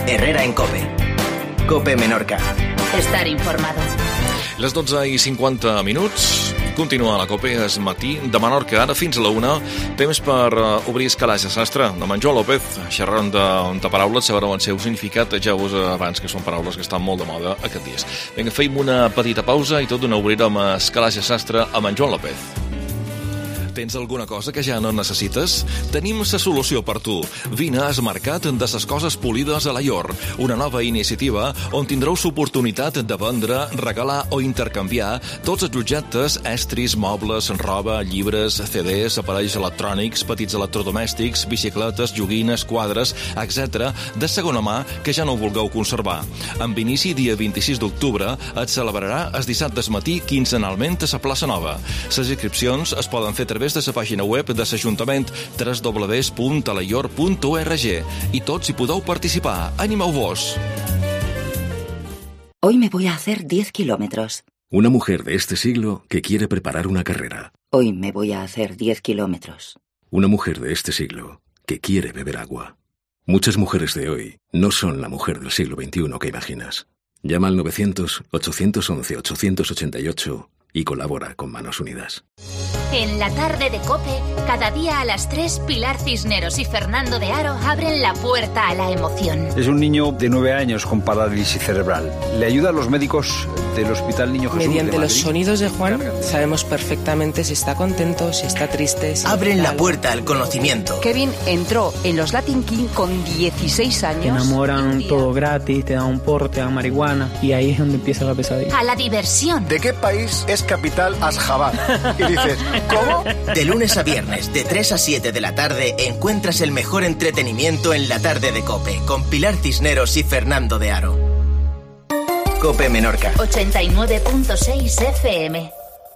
Herrera en COPE. COPE Menorca. Estar informado. Les 12:50. Continua la COPE, és matí de Menorca, ara fins a la 1. Temps per obrir escalaix de sastre amb en Joan López, xerrant de paraules, sabreu el seu significat, ja us abans que són paraules que estan molt de moda aquests dies. Vinga, feim una petita pausa i tot d'una obrirem escalaix de sastre amb en Joan López. Tens alguna cosa que ja no necessites? Tenim la solució per tu. Vine a Esmercat de ses coses polides a la Llor, una nova iniciativa on tindreu l'oportunitat de vendre, regalar o intercanviar tots els objectes, estris, mobles, roba, llibres, CDs, aparells electrònics, petits electrodomèstics, bicicletes, joguines, quadres, etc., de segona mà que ja no vulgueu conservar. Amb inici dia 26 d'octubre es celebrarà el dissabte al matí quinzenalment a la plaça Nova. Les inscripcions es poden fer a través de la pàgina web de l'Ajuntament www.alayor.org i tots hi podeu participar. Animeu-vos! Hoy me voy a hacer 10 kilómetros. Una mujer de este siglo que quiere preparar una carrera. Hoy me voy a hacer 10 kilómetros. Una mujer de este siglo que quiere beber agua. Muchas mujeres de hoy no son la mujer del siglo XXI que imaginas. Llama al 900-811-888 y colabora con Manos Unidas. En la tarde de COPE, cada día a las 3, Pilar Cisneros y Fernando de Aro abren la puerta a la emoción. Es un niño de 9 años con parálisis cerebral. Le ayuda a los médicos del Hospital Niño Jesús. Mediante los sonidos de Juan, sabemos perfectamente si está contento, si está triste. Si abren la puerta al conocimiento. Kevin entró en los Latin King con 16 años. Te enamoran todo gratis, te dan un porro, te dan marihuana y ahí es donde empieza la pesadilla. A la diversión. ¿De qué país es capital Asjabad? Y dices, ¿cómo? De lunes a viernes, de 3 a 7 de la tarde, encuentras el mejor entretenimiento en la tarde de COPE, con Pilar Cisneros y Fernando de Aro. COPE Menorca. 89.6 FM.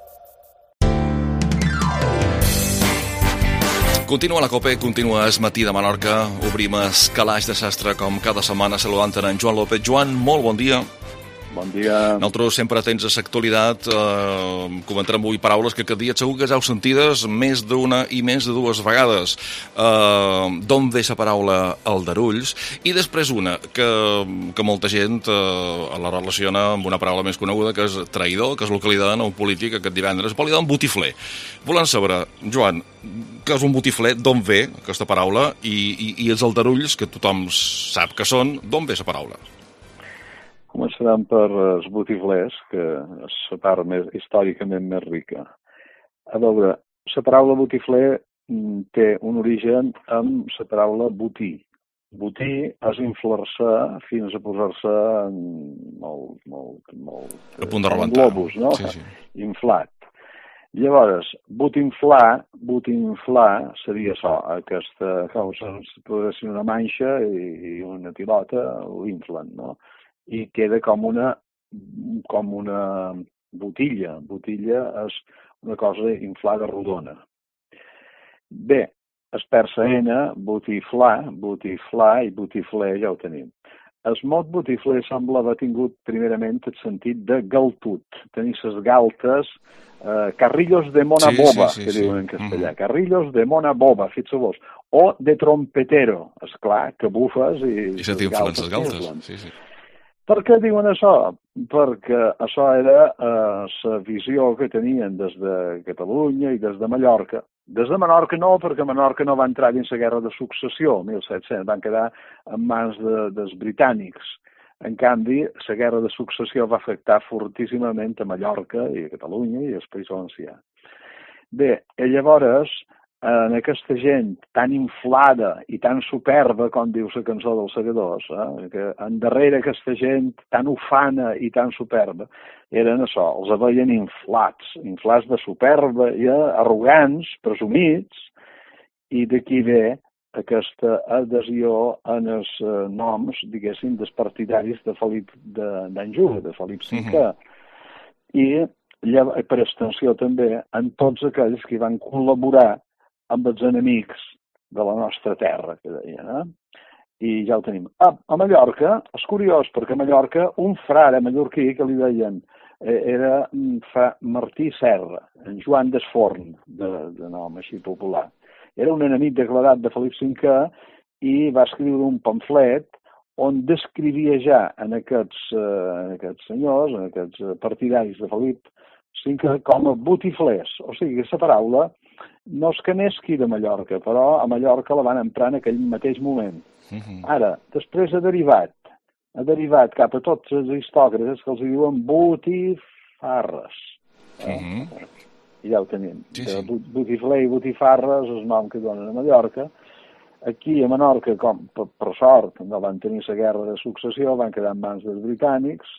Continua la COPE, continua el matí de Menorca. Obrim escalaix de sastre com cada setmana saludant en Joan López. Joan, molt bon dia. Bon dia. Nosaltres sempre atents a l'actualitat, comentarem avui paraules que aquest dia segur que ja heu sentides més d'una i més de dues vegades. D'on ve la paraula aldarulls? I després una que molta gent la relaciona amb una paraula més coneguda, que és traïdor, que és el que li donen a un polític aquest divendres. Li donen botifler. Volem saber, Joan, què és un botifler, d'on ve aquesta paraula, i els aldarulls, que tothom sap que són, d'on ve la paraula? Començarem per els botiflers, que és la part històricament més rica. A veure, la paraula botifler té un origen amb la paraula botí. Botí és inflar-se fins a posar-se molt a punt de rebentar. Globus, no? Sí. Inflat. Llavors, botinflar seria això, aquesta cosa, podria ser una manxa i una pilota ho inflen, no? I queda com una botilla. Botilla és una cosa inflada rodona. Bé, es persa N, botiflar i botifler ja ho tenim. El mot botifler sembla haver tingut primerament el sentit de galtut. Tenir ses galtes, carrillos de mona boba, que diuen en castellà. Carrillos de mona boba, fixeu-vos. O de trompetero, esclar, que bufes i se t'inflen ses galtes. Sí. Per què diuen això? Perquè això era la visió que tenien des de Catalunya i des de Mallorca. Des de Menorca no, perquè Menorca no va entrar dins la Guerra de Successió, 1700, van quedar en mans dels britànics. En canvi, la Guerra de Successió va afectar fortíssimament a Mallorca i a Catalunya i al País Valencià. Bé, llavors, en aquesta gent tan inflada i tan superba, com diu la cançó dels Segadors, que endarrere aquesta gent tan ufana i tan superba, eren això, els veien inflats de superba i arrogants, presumits, i d'aquí ve aquesta adhesió en els noms, diguéssim, dels partidaris de Felip d'Anjou, de Felip V. I per extensió també en tots aquells que van col·laborar amb els enemics de la nostra terra, que deien, I ja ho tenim. A Mallorca, és curiós, perquè a Mallorca, un frare mallorquí que li deien era Martí Serra, en Joan d'Esforn, de nom així popular. Era un enemic declarat de Felip V i va escriure un pamflet on descrivia ja en aquests senyors, en aquests partidaris de Felip V, com a botiflers. O sigui, aquesta paraula no és que nesqui de Mallorca, però a Mallorca la van emprar en aquell mateix moment. Ara, després ha derivat cap a tots els aristòcrates que els diuen botifarres. Ja ho tenim. Botifler i botifarres és el nom que donen a Mallorca. Aquí a Menorca, com per sort, no van tenir la guerra de successió, van quedar en mans dels britànics,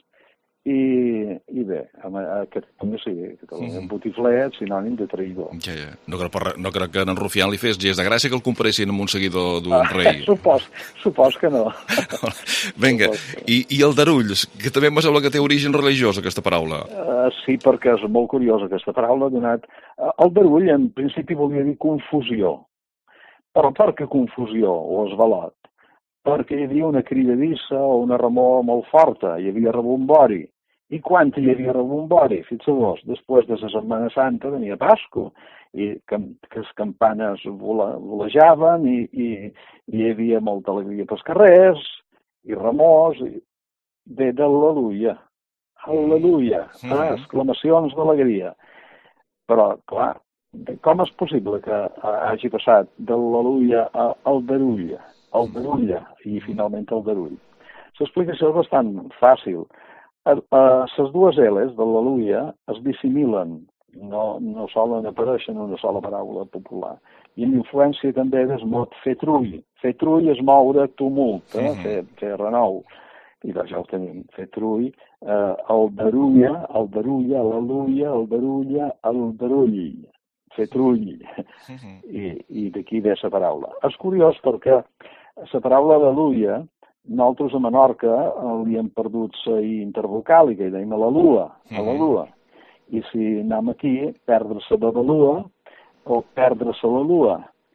i bé, a Catalunya sí, Catalunya botifler és sinònim de traïdor. Ja. No crec que en Rufián li fes gest de gràcia que el comparessin amb un seguidor d'un rei. Supos que no. Vinga, i el darulls, que també em sembla que té origen religiós, aquesta paraula. Sí, perquè és molt curiosa aquesta paraula, donat... El darull, en principi, volia dir confusió. Però per què confusió o esvalot? Perquè hi havia una cridadissa o una remor molt forta, hi havia rebombori. I quan hi havia rebombori? Fixeu-vos, després de la Setmana Santa venia Pasco, i que les campanes volejaven i hi havia molta alegria pels carrers, i remors, ve d'al·leluia. Al·leluia, exclamacions d'alegria. Però, clar, com és possible que hagi passat de l'al·leluia al darulla, i finalment al darull? L'explicació és bastant fàcil. Les dues L's de l'al·leluia es dissimilen, no solen aparèixer en una sola paraula popular. I amb influència també del mot fer trull. Fer trull és moure tumult, fer renou. I doncs ja ho tenim, fer trull, el darulla, l'al·leluia, el darulla, el darull. Fer trull. I d'aquí ve la paraula. És curiós perquè la paraula al·leluia, nosaltres a Menorca li hem perdut la intervocàlica i dèiem al·lelua. I si anem aquí, perdre-se de l'al·lua o perdre-se l'al·lua.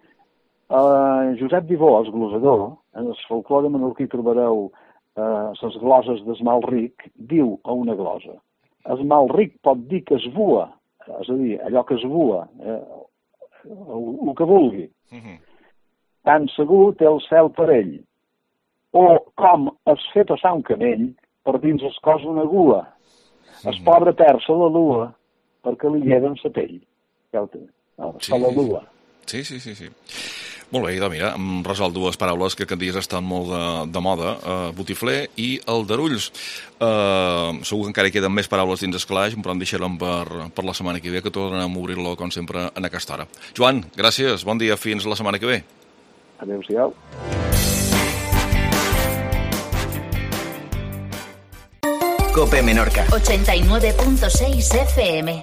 Josep Vivó, el glosador, en el folclore menorquí trobareu les gloses del mal ric, diu a una glosa. El mal ric pot dir que es vua, és a dir, allò que es vua, el que vulgui. Tan segur té el cel per ell. O com es fer passar un camell per dins el cos una gua. El pobre perd-se la lua perquè li lleven la pell. Ja ho té. La lua. Sí. Molt bé, mira, hem resolt dues paraules que aquest dia estan molt de moda, botifler i el darulls. Segur que encara hi queden més paraules dins el calaix, però en deixarem per la setmana que ve, que tornarem a obrir-lo, com sempre, en aquesta hora. Joan, gràcies, bon dia, fins la setmana que ve. Adéu-siau. COPE Menorca 89.6 FM.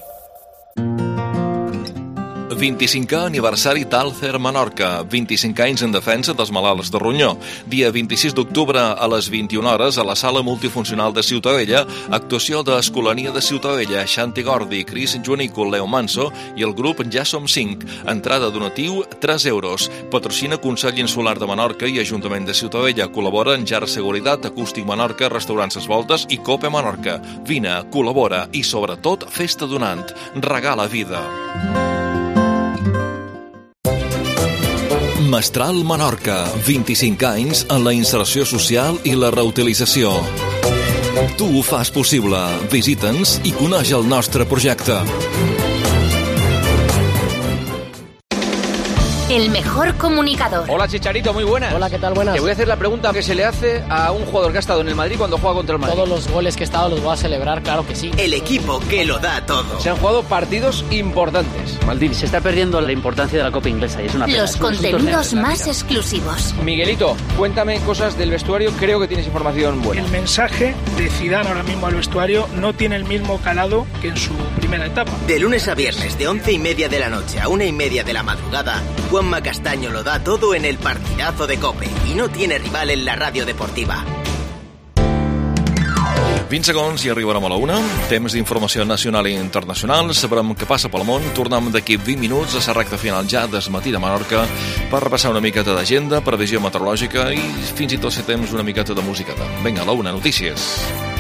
25è aniversari d'Alcer Menorca, 25 anys en defensa dels malalts de ronyó. Dia 26 d'octubre a les 21 hores a la sala multifuncional de Ciutadella, actuació de Escolania de Ciutadella, Xanti Gordi, Cris Joanícol, Leo Manso i el grup Ja Som 5. Entrada donatiu 3 euros. Patrocina Consell Insular de Menorca i Ajuntament de Ciutadella. Col·labora en Jar Seguretat, Acústic Menorca, Restaurants Ses Voltes i COPE Menorca. Vine, col·labora i sobretot festa donant. Regala vida. Mestral Menorca, 25 anys en la inserció social i la reutilització. Tu ho fas possible. Visita'ns i coneix el nostre projecte. El mejor comunicador. Hola Chicharito, muy buenas. Hola, ¿qué tal? Buenas. Te voy a hacer la pregunta que se le hace a un jugador que ha estado en el Madrid cuando juega contra el Madrid. Todos los goles que he estado los voy a celebrar, claro que sí. El equipo que lo da todo. Se han jugado partidos importantes. Maldini, se está perdiendo la importancia de la Copa Inglesa y es una pena. Los contenidos más exclusivos. Miguelito, cuéntame cosas del vestuario, creo que tienes información buena. El mensaje de Zidane ahora mismo al vestuario no tiene el mismo calado que en su primera etapa. De lunes a viernes, de 11:30 de la noche a 1:30 de la madrugada, Juanma Castaño lo da todo en el partidazo de COPE y no tiene rival en la ràdio deportiva. 20 segons i arribarem a la 1. Temps d'informació nacional i internacional. Sabrem què passa pel món. Tornem d'aquí 20 minuts a la recta final ja des matí de Menorca per repassar una miqueta d'agenda, previsió meteorològica i fins i tot si temps una miqueta de musiqueta. Vinga, a la 1, notícies.